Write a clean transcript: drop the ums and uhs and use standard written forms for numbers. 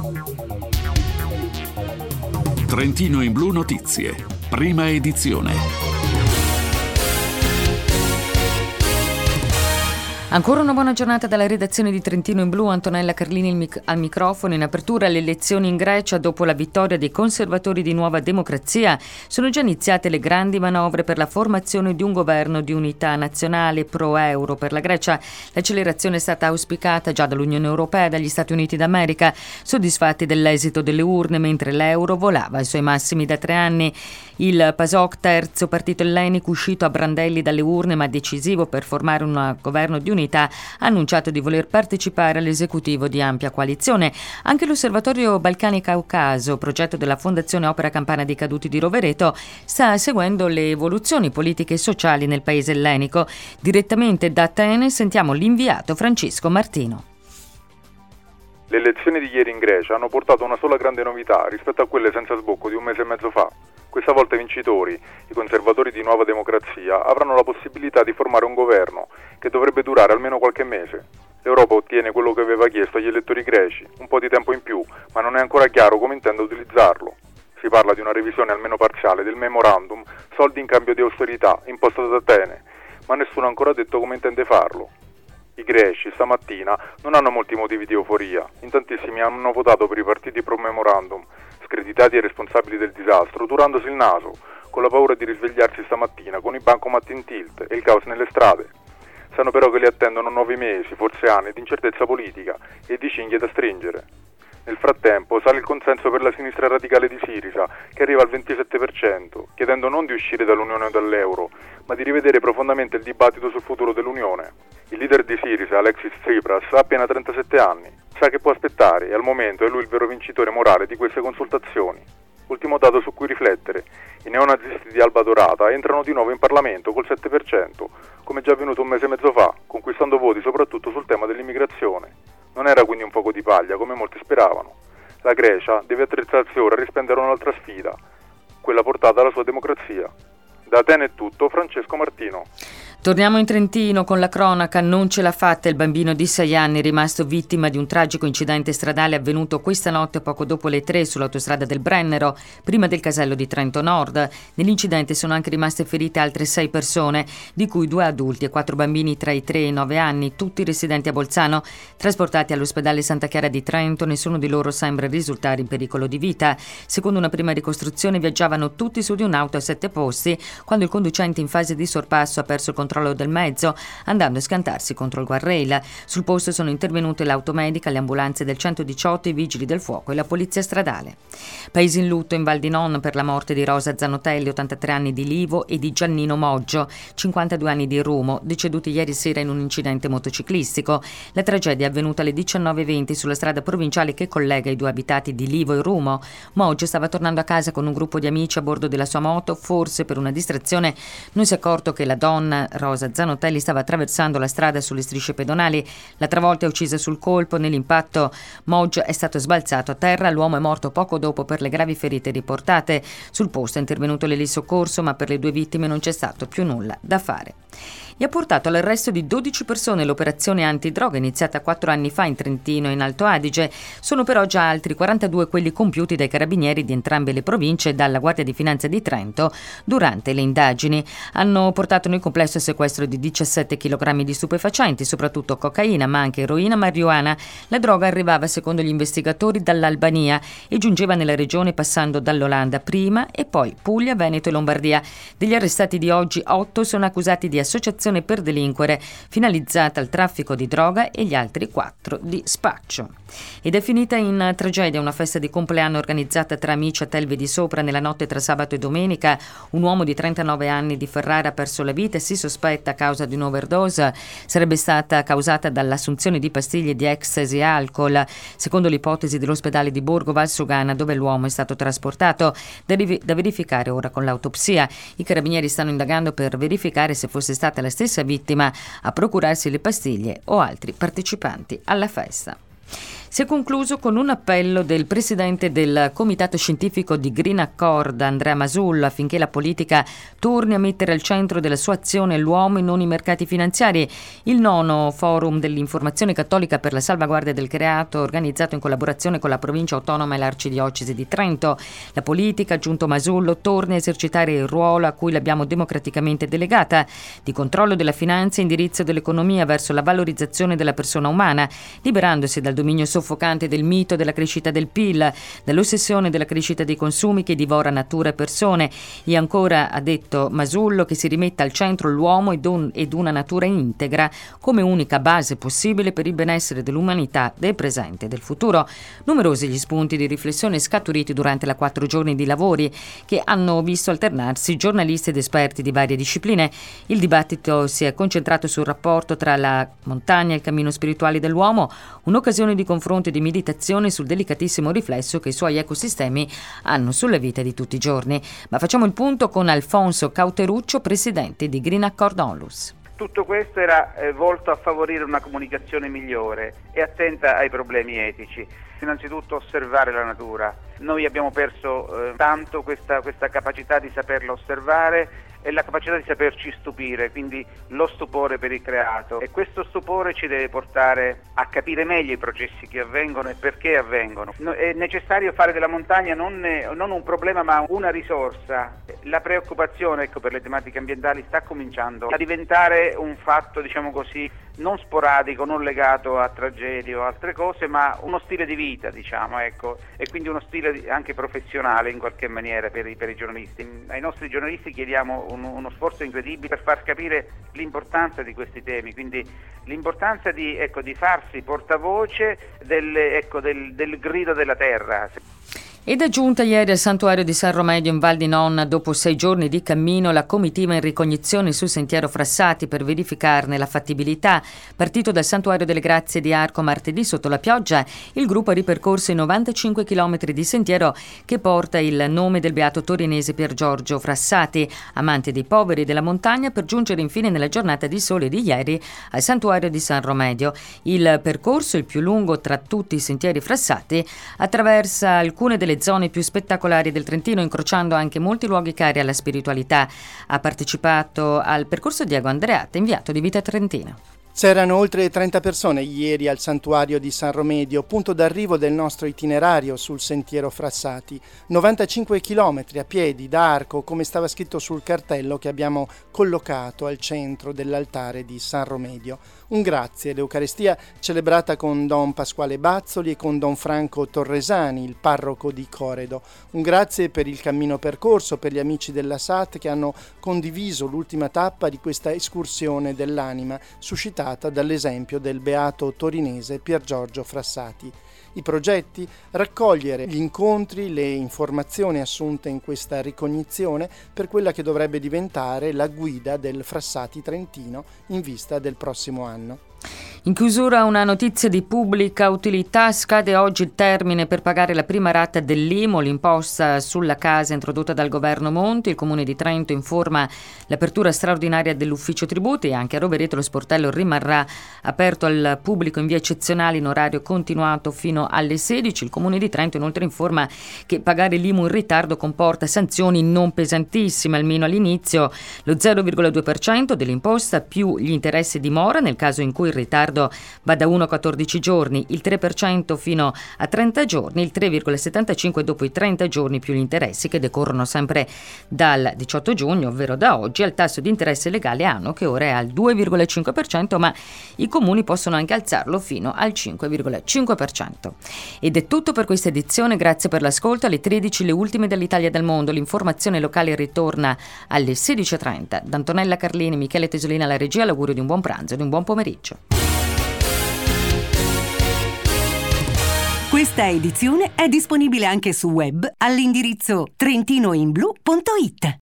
Trentino in Blu Notizie, prima edizione. Ancora una buona giornata dalla redazione di Trentino in Blu, Antonella Carlini al microfono. In apertura alle elezioni in Grecia, dopo la vittoria dei conservatori di Nuova Democrazia, sono già iniziate le grandi manovre per la formazione di un governo di unità nazionale pro-euro. Per la Grecia l'accelerazione è stata auspicata già dall'Unione Europea e dagli Stati Uniti d'America, soddisfatti dell'esito delle urne, mentre l'euro volava ai suoi massimi da 3 anni. Il PASOK, terzo partito ellenico uscito a brandelli dalle urne ma decisivo per formare un governo di unità, ha annunciato di voler partecipare all'esecutivo di ampia coalizione. Anche l'Osservatorio Balcani-Caucaso, progetto della Fondazione Opera Campana dei Caduti di Rovereto, sta seguendo le evoluzioni politiche e sociali nel paese ellenico. Direttamente da Atene sentiamo l'inviato Francesco Martino. Le elezioni di ieri in Grecia hanno portato una sola grande novità rispetto a quelle senza sbocco di un mese e mezzo fa. Questa volta i vincitori, i conservatori di Nuova Democrazia, avranno la possibilità di formare un governo che dovrebbe durare almeno qualche mese. L'Europa ottiene quello che aveva chiesto agli elettori greci, un po' di tempo in più, ma non è ancora chiaro come intenda utilizzarlo. Si parla di una revisione almeno parziale del memorandum, soldi in cambio di austerità, imposta da Atene, ma nessuno ha ancora detto come intende farlo. I greci stamattina non hanno molti motivi di euforia, in tantissimi hanno votato per i partiti pro-memorandum, screditati e responsabili del disastro, turandosi il naso, con la paura di risvegliarsi stamattina con i bancomat in tilt e il caos nelle strade. Sanno però che li attendono 9 mesi, forse anni, di incertezza politica e di cinghie da stringere. Nel frattempo sale il consenso per la sinistra radicale di Siriza, che arriva al 27%, chiedendo non di uscire dall'Unione o dall'euro, ma di rivedere profondamente il dibattito sul futuro dell'Unione. Il leader di Siriza, Alexis Tsipras, ha appena 37 anni, sa che può aspettare e al momento è lui il vero vincitore morale di queste consultazioni. Ultimo dato su cui riflettere, i neonazisti di Alba Dorata entrano di nuovo in Parlamento col 7%, come già avvenuto un mese e mezzo fa, conquistando voti soprattutto sul tema dell'immigrazione. Non era quindi un fuoco di paglia, come molti speravano. La Grecia deve attrezzarsi ora a rispendere un'altra sfida, quella portata alla sua democrazia. Da Atene è tutto, Francesco Martino. Torniamo in Trentino con la cronaca. Non ce l'ha fatta il bambino di 6 anni rimasto vittima di un tragico incidente stradale avvenuto questa notte poco dopo le 3 sull'autostrada del Brennero, prima del casello di Trento Nord. Nell'incidente sono anche rimaste ferite altre 6 persone, di cui 2 adulti e 4 bambini tra i 3 e i 9 anni, tutti residenti a Bolzano, trasportati all'ospedale Santa Chiara di Trento. Nessuno di loro sembra risultare in pericolo di vita. Secondo una prima ricostruzione viaggiavano tutti su di un'auto a 7 posti quando il conducente in fase di sorpasso ha perso il controllo del mezzo, andando a scantarsi contro il guardrail. Sul posto sono intervenute l'automedica, le ambulanze del 118, i vigili del fuoco e la polizia stradale. Paesi in lutto in Val di Non per la morte di Rosa Zanotelli, 83 anni di Livo, e di Giannino Moggio, 52 anni di Rumo, deceduti ieri sera in un incidente motociclistico. La tragedia è avvenuta alle 19:20 sulla strada provinciale che collega i 2 abitati di Livo e Rumo. Moggio stava tornando a casa con un gruppo di amici a bordo della sua moto. Forse per una distrazione non si è accorto che la donna, Rosa Zanotelli, stava attraversando la strada sulle strisce pedonali. La travolta è uccisa sul colpo. Nell'impatto Moggio è stato sbalzato a terra. L'uomo è morto poco dopo per le gravi ferite riportate. Sul posto è intervenuto l'elisoccorso, ma per le 2 vittime non c'è stato più nulla da fare. E ha portato all'arresto di 12 persone l'operazione antidroga iniziata 4 anni fa in Trentino e in Alto Adige. Sono però già altri 42 quelli compiuti dai carabinieri di entrambe le province e dalla Guardia di Finanza di Trento durante le indagini. Hanno portato nel complesso il sequestro di 17 kg di stupefacenti, soprattutto cocaina, ma anche eroina, marijuana. La droga arrivava, secondo gli investigatori, dall'Albania e giungeva nella regione passando dall'Olanda prima e poi Puglia, Veneto e Lombardia. Degli arrestati di oggi 8 sono accusati di associazione per delinquere finalizzata al traffico di droga e gli altri 4 di spaccio. Ed è finita in tragedia una festa di compleanno organizzata tra amici a Telve di Sopra nella notte tra sabato e domenica. Un uomo di 39 anni di Ferrara ha perso la vita e si sospetta a causa di un'overdose. Sarebbe stata causata dall'assunzione di pastiglie di ecstasy e alcol, secondo l'ipotesi dell'ospedale di Borgo Valsugana, dove l'uomo è stato trasportato, da verificare ora con l'autopsia. I carabinieri stanno indagando per verificare se fosse stata la stessa vittima a procurarsi le pastiglie o altri partecipanti alla festa. si è concluso con un appello del presidente del comitato scientifico di Green Accord, Andrea Masullo, affinché la politica torni a mettere al centro della sua azione l'uomo e non i mercati finanziari. Il 9° Forum dell'Informazione Cattolica per la salvaguardia del creato, organizzato in collaborazione con la provincia autonoma e l'arcidiocesi di Trento. La politica, aggiunto Masullo, torni a esercitare il ruolo a cui l'abbiamo democraticamente delegata, di controllo della finanza e indirizzo dell'economia verso la valorizzazione della persona umana, liberandosi dal dominio soffocante del mito della crescita del PIL, dall'ossessione della crescita dei consumi che divora natura e persone. E ancora, ha detto Masullo, che si rimetta al centro l'uomo ed una natura integra come unica base possibile per il benessere dell'umanità del presente e del futuro. Numerosi gli spunti di riflessione scaturiti durante la 4 giorni di lavori che hanno visto alternarsi giornalisti ed esperti di varie discipline. Il dibattito si è concentrato sul rapporto tra la montagna e il cammino spirituale dell'uomo, un'occasione di confronto e di meditazione sul delicatissimo riflesso che i suoi ecosistemi hanno sulla vita di tutti i giorni. Ma facciamo il punto con Alfonso Cauteruccio, presidente di Green Accord Onlus. Tutto questo era volto a favorire una comunicazione migliore e attenta ai problemi etici. Innanzitutto osservare la natura. Noi abbiamo perso tanto questa capacità di saperla osservare e la capacità di saperci stupire, quindi lo stupore per il creato, e questo stupore ci deve portare a capire meglio i processi che avvengono e perché avvengono. È necessario fare della montagna non un problema ma una risorsa. La preoccupazione per le tematiche ambientali sta cominciando a diventare un fatto, diciamo così, non sporadico, non legato a tragedie o altre cose, ma uno stile di vita, e quindi uno stile anche professionale in qualche maniera per i giornalisti. Ai nostri giornalisti chiediamo uno sforzo incredibile per far capire l'importanza di questi temi, quindi l'importanza di farsi portavoce del grido della terra. Ed è giunta ieri al santuario di San Romedio in Val di Nonna, dopo 6 giorni di cammino, la comitiva in ricognizione sul sentiero Frassati per verificarne la fattibilità. Partito dal santuario delle Grazie di Arco martedì sotto la pioggia, il gruppo ha ripercorso i 95 km di sentiero che porta il nome del beato torinese Pier Giorgio Frassati, amante dei poveri della montagna, per giungere infine nella giornata di sole di ieri al santuario di San Romedio. Il percorso, il più lungo tra tutti i sentieri Frassati, attraversa alcune delle zone più spettacolari del Trentino, incrociando anche molti luoghi cari alla spiritualità. Ha partecipato al percorso Diego Andreatta, inviato di Vita Trentina. C'erano oltre 30 persone ieri al santuario di San Romedio, punto d'arrivo del nostro itinerario sul sentiero Frassati. 95 chilometri a piedi da Arco, come stava scritto sul cartello che abbiamo collocato al centro dell'altare di San Romedio. Un grazie, l'Eucaristia celebrata con Don Pasquale Bazzoli e con Don Franco Torresani, il parroco di Coredo. Un grazie per il cammino percorso, per gli amici della SAT che hanno condiviso l'ultima tappa di questa escursione dell'anima, suscitata dall'esempio del beato torinese Pier Giorgio Frassati. I progetti? Raccogliere gli incontri, le informazioni assunte in questa ricognizione per quella che dovrebbe diventare la guida del Frassati Trentino in vista del prossimo anno. In chiusura una notizia di pubblica utilità: scade oggi il termine per pagare la prima rata dell'IMU, l'imposta sulla casa introdotta dal governo Monti. Il Comune di Trento informa l'apertura straordinaria dell'ufficio tributi e anche a Rovereto lo sportello rimarrà aperto al pubblico in via eccezionale in orario continuato fino alle 16. Il Comune di Trento inoltre informa che pagare l'IMU in ritardo comporta sanzioni non pesantissime, almeno all'inizio: lo 0,2% dell'imposta più gli interessi di mora nel caso in cui il ritardo va da 1 a 14 giorni, il 3% fino a 30 giorni, il 3,75% dopo i 30 giorni più gli interessi che decorrono sempre dal 18 giugno, ovvero da oggi, al tasso di interesse legale annuo che ora è al 2,5%, ma i comuni possono anche alzarlo fino al 5,5%. Ed è tutto per questa edizione, grazie per l'ascolto. Alle 13 le ultime dall'Italia e dal mondo, l'informazione locale ritorna alle 16:30. Da Antonella Carlini, Michele Tesolina alla regia, l'augurio di un buon pranzo e di un buon pomeriggio. Questa edizione è disponibile anche su web all'indirizzo trentinoinblu.it.